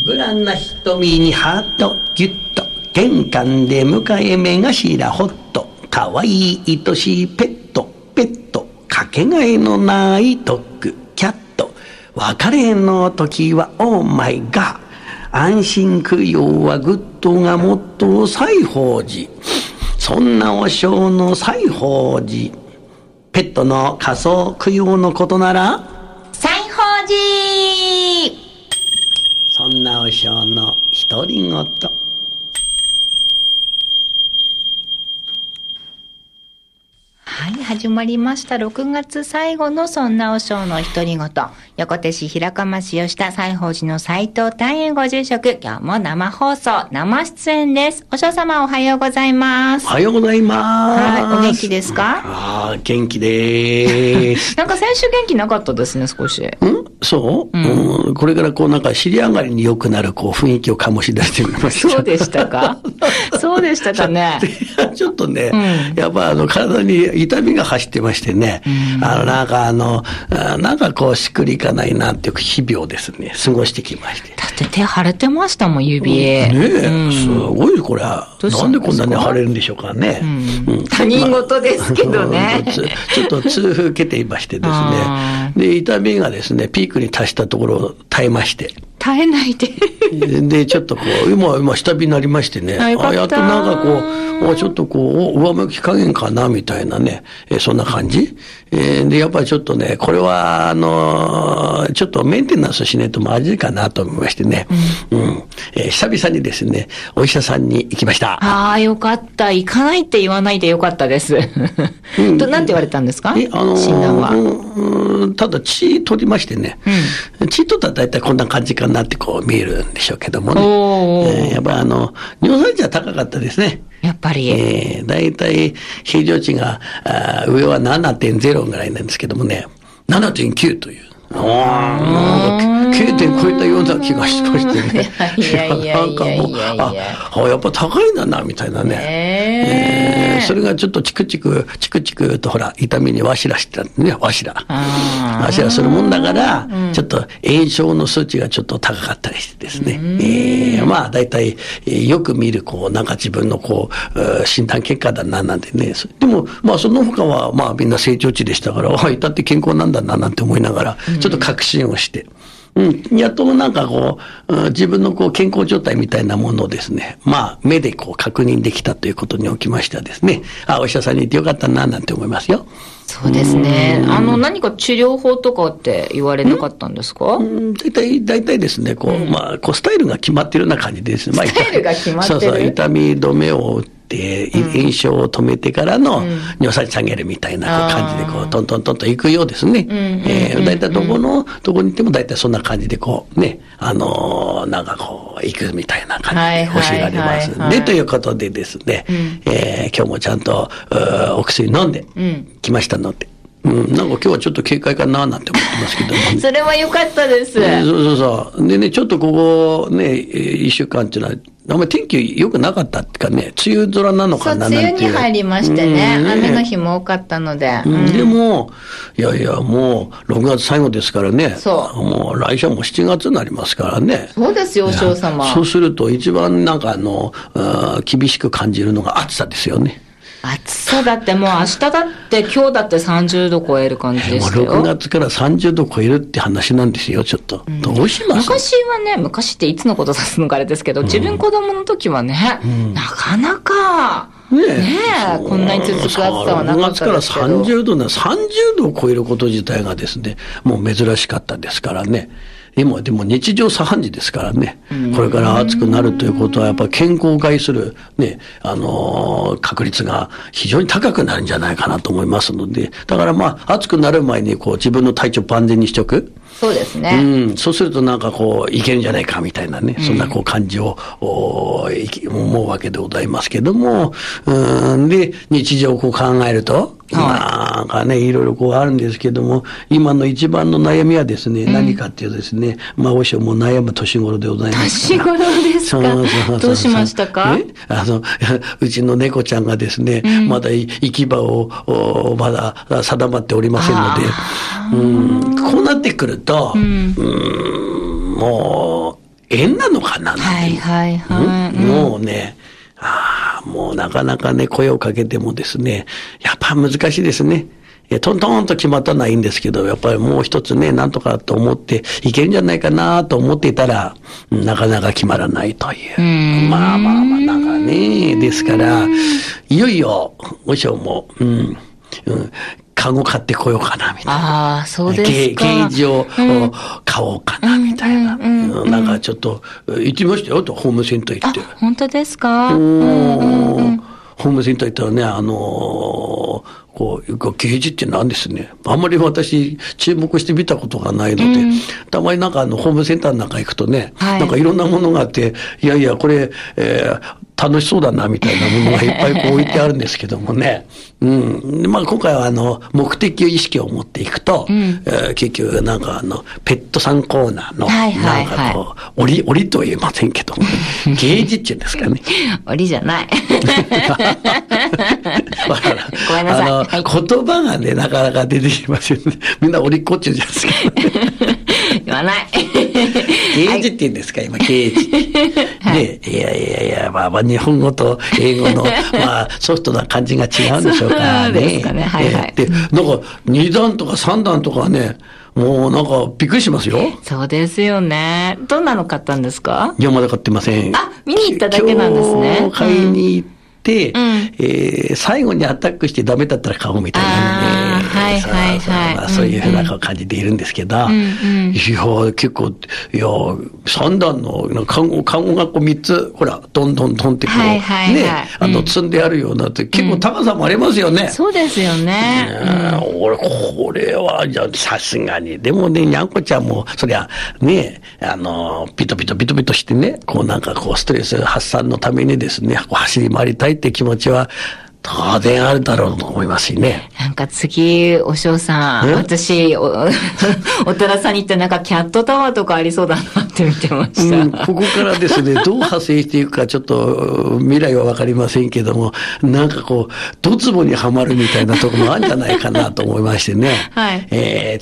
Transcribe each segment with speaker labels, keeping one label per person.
Speaker 1: ぶらな瞳にハートギュッと、玄関で迎え目頭ホット、かわいい愛しいペット、かけがえのないドッグキャット、別れの時はオーマイガー、安心供養はグッドがもっと西宝寺、そんなお尚の西宝寺、ペットの仮想供養のことなら
Speaker 2: 西宝寺。
Speaker 1: そんなお尚の独り言。
Speaker 2: はい、始まりました。6月最後のそんなお尚の独り言。横手市平釜市吉田西宝寺の斉藤大円ご住職、今日も生放送、生出演です。お尚様おはようございます。
Speaker 1: おはようございます。
Speaker 2: はい、お元気ですか？
Speaker 1: 元気でーす。
Speaker 2: なんか先週元気なかったですね、少し。
Speaker 1: そう、これからこうなんか尻上がりに良くなるこう雰囲気を醸し出してみました。
Speaker 2: そうでしたか？そうでしたかね。
Speaker 1: ちょっとね、やっぱ体に痛みが走ってましてね、なんかこうしっくりいかないなっていう日々をですね、過ごしてきまして。
Speaker 2: だって手腫れてましたもん、指。
Speaker 1: ねえ、すごいこれは。なんでこんなに腫れるんでしょうかね。
Speaker 2: 他人事ですけどね。
Speaker 1: ちょっと痛風受けていましてですね。で、痛みがですね、ピークに達したところを耐えまして。
Speaker 2: 耐えないで。
Speaker 1: で、ちょっとこう、今下火になりましてね。やっとなんかこう、ちょっとこう、上向き加減かな、みたいなね。そんな感じ。で、やっぱりちょっとね、これは、ちょっとメンテナンスしないとまずいかなと思いましてね。久々にですね、お医者さんに行きました。
Speaker 2: ああ、よかった。行かないって言わないでよかったです。なんて言われたんですか？診断は。
Speaker 1: ただ血取りましてね。血取ったら大体こんな感じかなってこう見えるんでしょうけどもね。やっぱ尿酸値は高かったですね。
Speaker 2: やっぱり。
Speaker 1: 大体平常値が上は 7.0 ぐらいなんですけどもね、7.9 という。K 点超えたような気がしましてね。なんかもう、やっぱ高いんだな、みたいなね。それがちょっとチクチクとほら、痛みにわしらしてたんでね、わしらするもんだから、ちょっと炎症の数値がちょっと高かったりしてですね。まあ、大体、よく見る、こう、なんか自分のこう、診断結果だな、なんてね。でも、まあ、その他は、まあ、みんな成長値でしたから、至って健康なんだな、なんて思いながら、ちょっと確信をして、やっとなんかこう、自分のこう健康状態みたいなものをですね、まあ目でこう確認できたということにおきましてはですね、お医者さんに行ってよかったななんて思いますよ。
Speaker 2: そうですね。何か治療法とかって言われなかったんですか？
Speaker 1: 大体ですね、こう、まあ、こうスタイルが決まってるような感じですね。
Speaker 2: スタイルが決まってる？
Speaker 1: そう、痛み止めを打って、炎症を止めてからの尿酸値下げるみたいな感じでこうトントントンといくようですね。大体どこに行っても大体そんな感じでこうね、なんかこう行くみたいな感じで教えられますんで、ということでですね、今日もちゃんとお薬飲んできましたので、なんか今日はちょっと警戒かななんて思ってますけども、
Speaker 2: それは良かったです。
Speaker 1: そうでね、ちょっとここね、一週間っていうのはあんまり天気良くなかったっていうかね、梅雨空なのかななんていう。
Speaker 2: 梅雨に入りましてね、雨の日も多かったので。
Speaker 1: でも、いやいや、もう6月最後ですからね。もう来週はもう7月になりますからね。
Speaker 2: そうですよ、お嬢様。
Speaker 1: そうすると一番なんか厳しく感じるのが暑さですよね。
Speaker 2: 暑さだってもう明日だって今日だって30度超える感じですよ。
Speaker 1: もう6月から30度超えるって話なんですよ、ちょっと。どうします？
Speaker 2: 昔はね、昔っていつのこと指すのかあれですけど、自分子供の時はね、なかなか、こんなに続く暑さはなかったですけど。
Speaker 1: 6月から30度を超えること自体がですね、もう珍しかったですからね。今でも日常茶飯事ですからね。これから暑くなるということはやっぱり健康を害するね、確率が非常に高くなるんじゃないかなと思いますので、だからまあ暑くなる前にこう自分の体調万全にしておく。
Speaker 2: そうですね。
Speaker 1: そうするとなんかこういけるんじゃないかみたいなね、そんなこう感じを思うわけでございますけども、で日常をこう考えると。なんかね、いろいろこうあるんですけども、今の一番の悩みはですね、何かっていうとですね、まあ、おしょも悩む年頃でございますから。
Speaker 2: 年頃ですか？どうしましたか？
Speaker 1: うちの猫ちゃんがですね、まだ行き場を、まだ定まっておりませんので、こうなってくると、もう、 縁なのかななんて。
Speaker 2: はいはいはい。
Speaker 1: もうね、もうなかなかね、声をかけてもですね、やっぱ難しいですね。トントンと決まったのはいいんですけど、やっぱりもう一つね、なんとかと思っていけるんじゃないかなと思っていたら、なかなか決まらないという。まあ、なんかね、ですから、いよいよ、和尚も、カゴ買ってこようかな、みたいな。
Speaker 2: ああ、そうですか。
Speaker 1: ゲージを買おうかな、みたいな。なんかちょっと、行ってみましたよ、と、ホームセンター行って。
Speaker 2: 本当ですか？
Speaker 1: ホームセンター行ったらね、ゲージって何ですね。あんまり私、注目して見たことがないので、たまになんかホームセンターなんか行くとね、なんかいろんなものがあって、いやいや、これ、楽しそうだな、みたいなものがいっぱいこう置いてあるんですけどもね。まあ今回は目的意識を持っていくと、結局なんかペットさんコーナーの、なんかこう、檻とは言えませんけども、ゲージっていうんですかね。
Speaker 2: 檻じゃない。ごめんなさい。
Speaker 1: 言葉がね、なかなか出てきませんね。みんな檻っこっちゅうじゃないですか。
Speaker 2: 言わない。
Speaker 1: ゲージって言うんですか、今、ゲージ。ね、いや、まあ、日本語と英語の、まあ、ソフトな感じが違うんでしょうかね。
Speaker 2: そうですかね、はいはい。
Speaker 1: で、なんか、2段とか3段とかね、もうなんか、びっくりしますよ。
Speaker 2: そうですよね。どんなの買ったんですか？
Speaker 1: いや、まだ買ってません。
Speaker 2: 見に行っただけなんですね。
Speaker 1: 今日買いに行って、最後にアタックしてダメだったら買おうみたいなね。
Speaker 2: はいはいはい。
Speaker 1: そういうふうな感じでいるんですけど、いや、結構、3段の、看護がこう3つ、ほら、どんどんってこう、ね、積んであるようなって、結構高さもありますよね。
Speaker 2: そうですよね。
Speaker 1: 俺、これは、じゃさすがに。でもね、にゃんこちゃんも、そりゃ、ね、ピトピトしてね、こうなんかこう、ストレス発散のためにですね、こう走り回りたいって気持ちは、当然あるだろうと思いますしね。
Speaker 2: なんか次、お嬢さん、私、お寺さんに行ってなんかキャットタワーとかありそうだなって見てました。
Speaker 1: ここからですね、どう派生していくかちょっと未来はわかりませんけども、なんかこう、ドツボにはまるみたいなところもあるんじゃないかなと思いましてね。
Speaker 2: はい。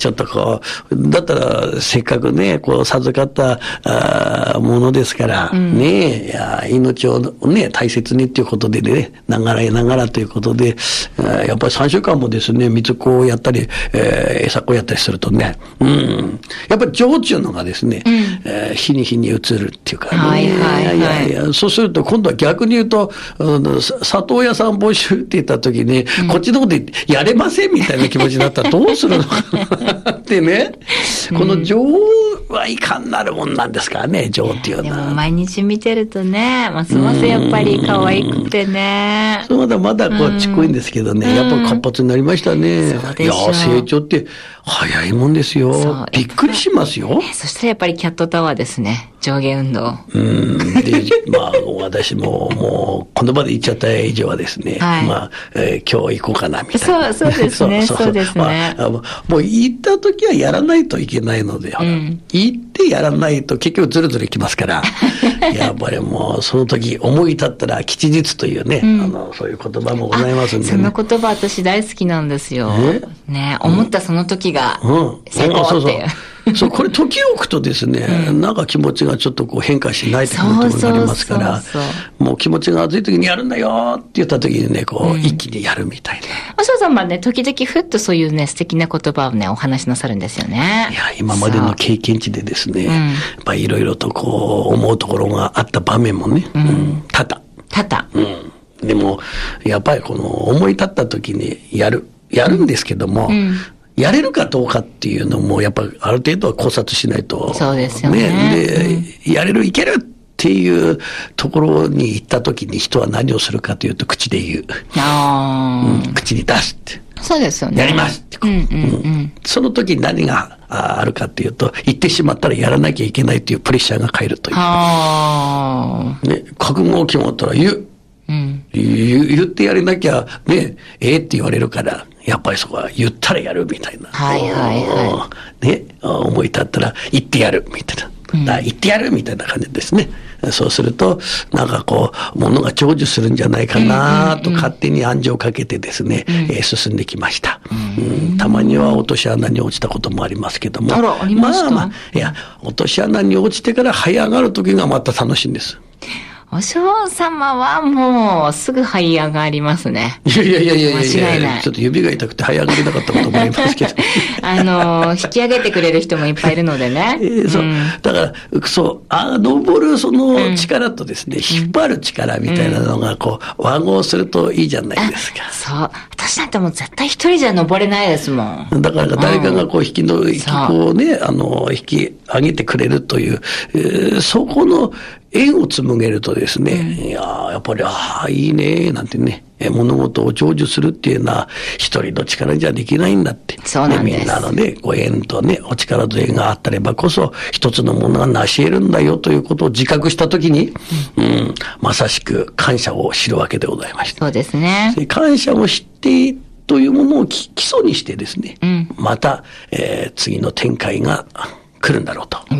Speaker 1: ちょっとこう、だったらせっかくね、こう授かったものですから、ね、いや、命をね、大切にっていうことでね、ながらということで、やっぱり3週間もですね、水子をやったり、餌子をやったりするとね、やっぱり情っていうのがですね、日に日に移るっていうかね。そうすると今度は逆に言うと、里親さん募集って言った時に、こっちの方でやれませんみたいな気持ちになったらどうするのかなってね。この情はいかんなるもんなんですからね、情っていうのは。
Speaker 2: でも毎日見てるとね、ますますやっぱり可愛くてね。
Speaker 1: まだこうちっこいんですけどね、やっぱり活発になりましたね。いや、成長って早いもんですよ。びっくりしますよ。
Speaker 2: そしたらやっぱりキャットタワーですね。上下運動。
Speaker 1: で、まあ、私ももう、この場で行っちゃった以上はですね、まあ、今日行こうかな、みたいな。
Speaker 2: そうですね。そうですね。
Speaker 1: もう行った時はやらないといけないので、行ってやらないと結局ずるずるいきますから、やっぱりもうその時思い立ったら吉日というね、そういう言葉もございますんで、ね。
Speaker 2: その言葉私大好きなんですよ。ね、思ったその時が最高っていう。
Speaker 1: そう、これ時を置くとですね、なんか気持ちがちょっとこう変化しないということになりますから、もう気持ちが熱い時にやるんだよって言った時にね、こう、一気にやるみたいな。
Speaker 2: お嬢様ね、時々ふっとそういうね、素敵な言葉をね、お話しなさるんですよね。
Speaker 1: いや、今までの経験値でですね、やっぱりいろいろとこう、思うところがあった場面もね、多々。でも、やっぱりこの思い立った時にやるんですけども、やれるかどうかっていうのも、やっぱりある程度は考察しないと。
Speaker 2: そうですよね。
Speaker 1: で、いけるっていうところに行った時に人は何をするかというと、口で言う。口に出すって。
Speaker 2: そうですよね。
Speaker 1: やりますって。その時に何があるかっていうと、言ってしまったらやらなきゃいけないというプレッシャーが入るという。ね、覚悟を決まったら言う。言ってやれなきゃね、って言われるから、やっぱりそこは言ったらやるみたいな。ね、思い立ったら言ってやるみたいな。 行ってやるみたいな感じですね。そうすると、なんかこう、物が成就するんじゃないかなと勝手に暗示をかけてですね、進んできました。たまには落とし穴に落ちたこともありますけども。
Speaker 2: ありました？
Speaker 1: まあ、いや、落とし穴に落ちてから這い上がる時がまた楽しいんです。
Speaker 2: お嬢様はもうすぐ這い上がりますね。
Speaker 1: いや
Speaker 2: 間違いない。
Speaker 1: ちょっと指が痛くて這い上がれなかったこともありますけど。
Speaker 2: 引き上げてくれる人もいっぱいいるのでね。
Speaker 1: そう。だから、そう、登るその力とですね、引っ張る力みたいなのが、こう、和合するといいじゃないですか。
Speaker 2: そう。私なんてもう絶対一人じゃ登れないですもん。
Speaker 1: だから誰かがこう引き上げてくれるという、そこの縁を紡げるとですね、いややっぱり、いいね、なんてね、物事を成就するっていうのは、一人の力じゃできないんだって。
Speaker 2: そうなんです。
Speaker 1: みんなのね、ご縁とね、お力と縁があったればこそ、一つのものが成し得るんだよということを自覚したときに、まさしく感謝を知るわけでございました。
Speaker 2: そうですね。
Speaker 1: 感謝を知ってというものを基礎にしてですね、また、次の展開が来るんだろうと。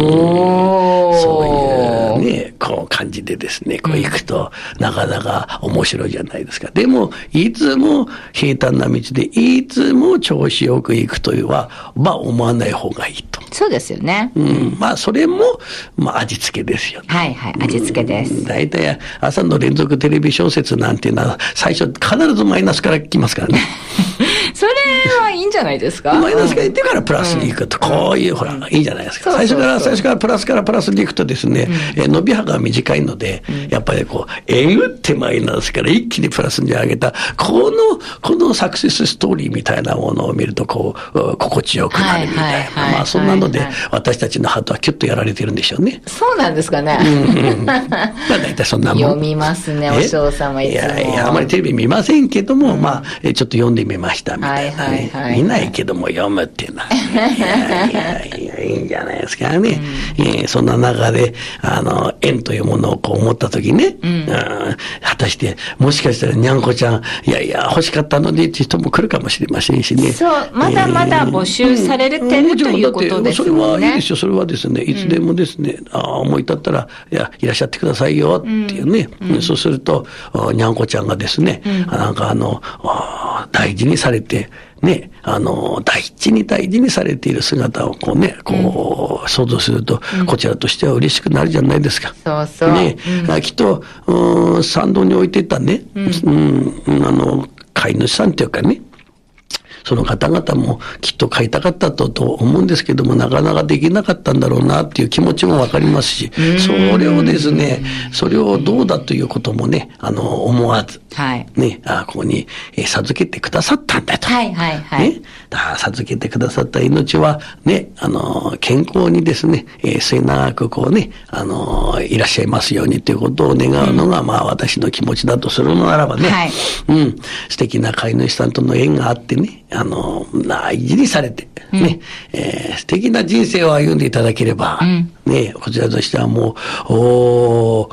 Speaker 1: そういうね、こう感じでですね、こう行くと、なかなか面白いじゃないですか。でも、いつも平坦な道で、いつも調子よく行くというは、思わない方がいいと。
Speaker 2: そうですよね。
Speaker 1: それも、味付けですよね。
Speaker 2: はいはい、味付けです。
Speaker 1: 大体、朝の連続テレビ小説なんていうのは、最初必ずマイナスから来ますからね。
Speaker 2: それはいいんじゃないですか？
Speaker 1: マイナスがいってからプラスに行くと、こういう、ほら、いいじゃないですか。最初からプラスからプラスに行くとですね、伸び幅が短いので、やっぱりこう、ってマイナスから一気にプラスに上げた、このサクセスストーリーみたいなものを見ると、こう、心地よくなるみたいな。そんなので、私たちのハートはキュッとやられてるんでしょうね。
Speaker 2: そうなんですかね。
Speaker 1: 大体そんなもん。
Speaker 2: 読みますね、お嬢様いつも。
Speaker 1: いや、あまりテレビ見ませんけども、ちょっと読んでみましたみたいなね。見ないけども読むっていうのは、いいんじゃないですかね。そんな中で、縁というものをこう思ったときね、果たして、もしかしたらにゃんこちゃん、欲しかったのにっていう人も来るかもしれませんしね。
Speaker 2: そう、まだまだ募集されてるということです
Speaker 1: ね。それはいいですよ。それはですね、いつでもですね、思い立ったら、いらっしゃってくださいよっていうね。そうすると、にゃんこちゃんがですね、なんか大事にされて、ね、大事にされている姿をこうね、想像すると、こちらとしては嬉しくなるじゃないですか。
Speaker 2: そうそう。
Speaker 1: ね、きっと、参道に置いてたね、飼い主さんっていうかね、その方々もきっと買いたかったと思うんですけども、なかなかできなかったんだろうなっていう気持ちもわかりますし、それをですね、それをどうだということもね、思わず、ね、ここに授けてくださったんだと。ね、授けてくださった命はね、健康にですね、末永くこうね、いらっしゃいますようにということを願うのが、私の気持ちだとするのならばね、素敵な飼い主さんとの縁があってね、大事にされて、ね、素敵な人生を歩んでいただければ、ね、こちらとしてはもう、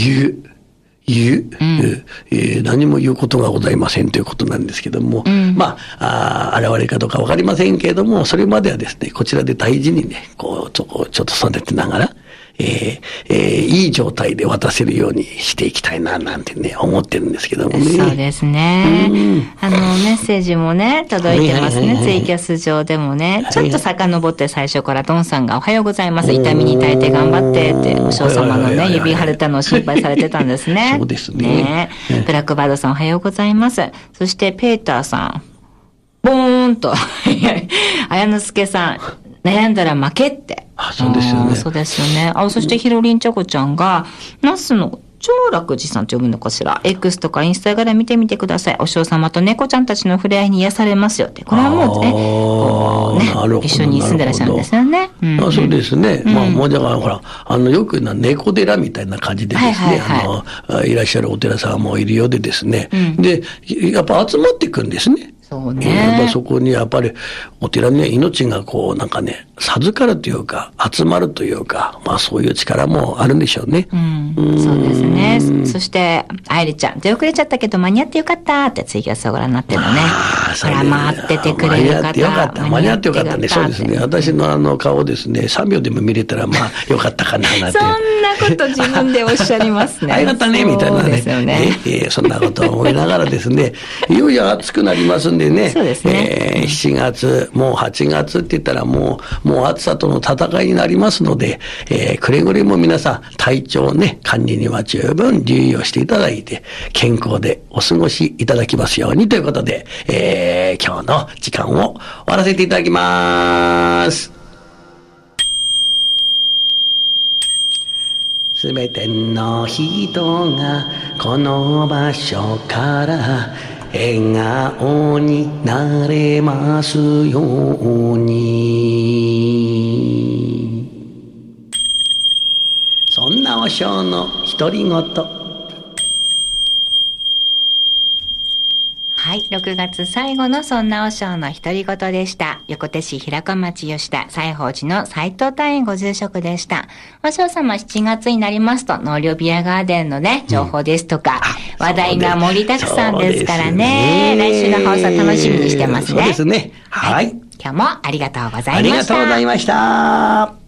Speaker 1: 何も言うことがございませんということなんですけども、現れるかどうかわかりませんけれども、それまではですね、こちらで大事にね、ちょっと育てながら、いい状態で渡せるようにしていきたいな、なんてね、思ってるんですけどもね。
Speaker 2: そうですね。メッセージもね、届いてますね。ツイキャス上でもね。ちょっと遡って最初からドンさんがおはようございます。痛みに耐えて頑張ってって、お嬢様のね、指腫れたのを心配されてたんですね。
Speaker 1: そうですね。
Speaker 2: ブラックバードさんおはようございます。そしてペーターさん、ボーンと、綾之助さん、悩んだら負けって。
Speaker 1: そうですよね。
Speaker 2: そうですよね。そしてひろりんちゃこちゃんが、ナスの長楽寺さんと呼ぶのかしら。X とかインスタグラム見てみてください。お嬢様と猫ちゃんたちの触れ合いに癒されますよって。これはもうね、一緒に住んでらっしゃるんですよね。
Speaker 1: そうですね。もうだからほら、よく猫寺みたいな感じでですね、いらっしゃるお寺さんもいるようでですね。で、やっぱ集まっていくんですね。
Speaker 2: そうね。
Speaker 1: やっぱりそこにやっぱりお寺には命がこうなんかね、授かるというか、集まるというか、まあそういう力もあるんでしょうね。
Speaker 2: そうですね。そして、愛理ちゃん、出遅れちゃったけど間に合ってよかったってツイキャスをご覧になってるのね。ほら、待っててくれる方。
Speaker 1: 間に合ってよかった。間に合ってよかったね。そうですね。私の顔ですね、3秒でも見れたらまあよかったかななんて。
Speaker 2: そんなこと自分でおっしゃりますね。
Speaker 1: ありがったね、みたいなね。
Speaker 2: そうですよね。
Speaker 1: そんなことを思いながらですね、いよいよ暑くなりますんでね。
Speaker 2: そうですね。
Speaker 1: 7月、もう8月って言ったらもう暑さとの戦いになりますので、くれぐれも皆さん体調ね、管理には十分留意をしていただいて、健康でお過ごしいただきますようにということで、今日の時間を終わらせていただきます。すべての人がこの場所から笑顔になれますように。そんな和尚の独り言。
Speaker 2: はい、6月最後のそんな和尚の独り言でした。横手市平川町吉田西宝寺の斉藤大園ご住職でした。和尚様7月になりますと納涼ビアガーデンのね、情報ですとか、話題が盛りだくさんですからね。来週の放送楽しみにしてますね。
Speaker 1: そうですね。はい。
Speaker 2: 今日もありがとうございました。
Speaker 1: ありがとうございました。